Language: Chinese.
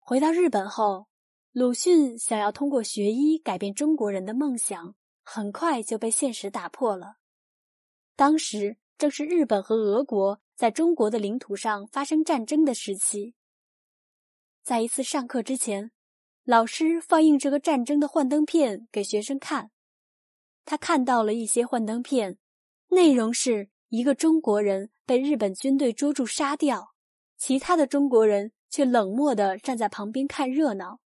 回到日本后，鲁迅想要通过学医改变中国人的梦想，很快就被现实打破了。当时正是日本和俄国在中国的领土上发生战争的时期。在一次上课之前，老师放映这个战争的幻灯片给学生看。他看到了一些幻灯片，内容是一个中国人被日本军队捉住杀掉，其他的中国人却冷漠地站在旁边看热闹。